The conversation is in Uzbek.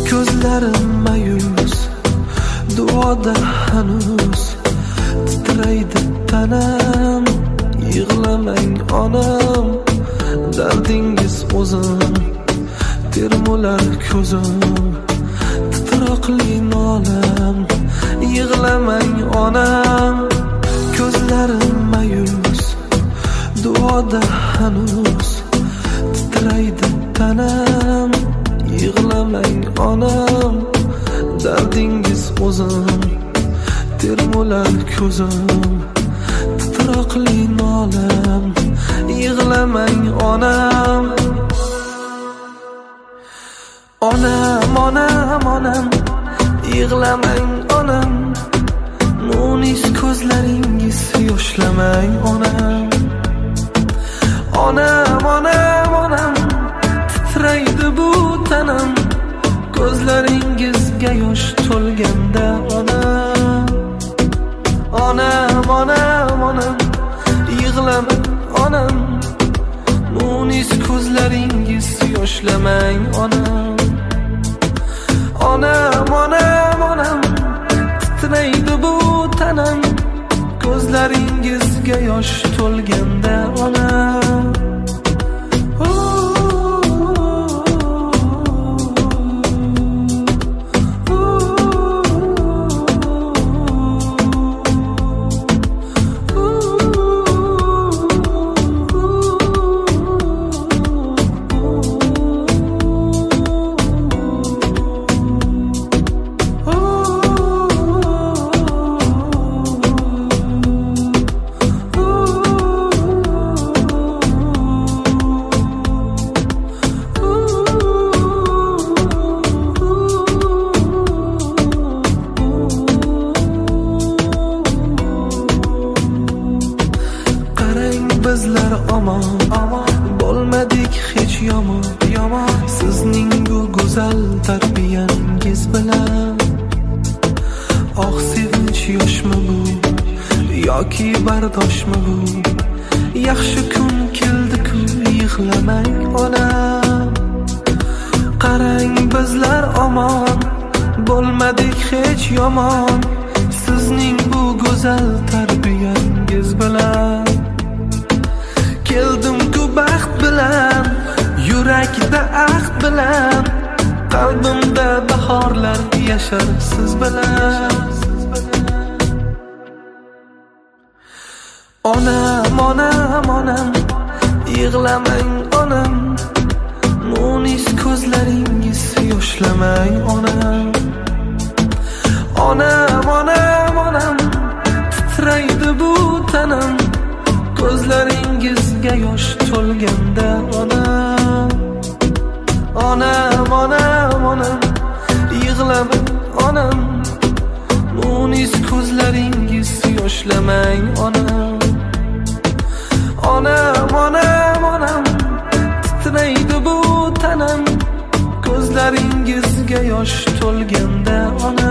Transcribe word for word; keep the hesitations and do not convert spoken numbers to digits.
Ko'zlarim mayus, duoda hanuz titraydi tanam. Yig'lamang onam, dardingiz o'zim, termular ko'zim, titroqli nolam. Yig'lamang onam, ko'zlarim mayus, duoda hanuz titraydi tanam. Yig'lamang onam, dardingiz o'zim, termular ko'zim, titroqli nolam. Yig'lamang onam. Onam, onam, onam, yig'lamang onam. Munis ko'zlaringiz yoshlamang onam. Onam, onam, onam, titraydi bu tanam. Ko'zlaringizga yosh to'lganda onam. Onam, onam, onam, yig'lamang onam. Munis ko'zlaringiz yoshlamang onam. Onam, onam, onam, titraydi bu tanam. Ko'zlaringizga yosh to'lganda onam. Bizlar omon, omon bo'lmadik hech yomon, yomon. Sizning bu go'zal tarbiyangiz bilan oh sevinch yoshmi bu yoki bardoshmi bu? Yaxshi kun keldi-ku, yig'lamang onam. Qarang bizlar omon bo'lmadik hech yomon. Sizning bu go'zal tarbiyangiz bilan keldim-ku baxt bilan, yurakda ahd bilan. Qalbimda bahorlar yashar siz bilan. Onam, onam, onam, yig'lamang onam. Munis ko'zlaringiz yoshlamang onam. Onam, onam, onam, titraydi bu tanam. Ko'zlaringizga yosh to'lganda onam. Onam, onam, onam, yig'lamang onam. Munis ko'zlaringiz yoshlamang onam. Onam, onam, onam, titraydi bu tanam. Ko'zlaringizga yosh to'lganda onam.